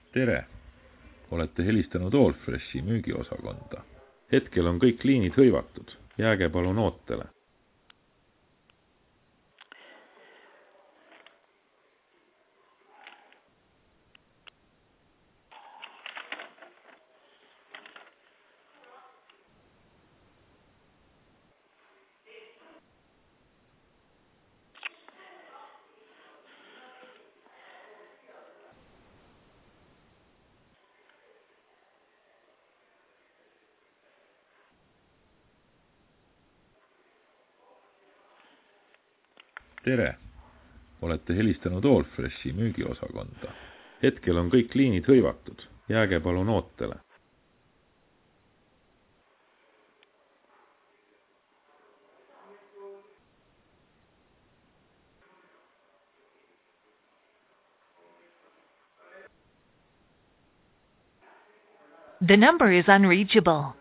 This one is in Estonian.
tere! Olete helistanud Allfreshi müügiosakonda. Hetkel on kõik liinid hõivatud. Jääge palun ootele. Tere! Olete helistanud Allfreshi müügiosakonda. Hetkel on kõik liinid hõivatud. Jääge palun ootele. The number is unreachable.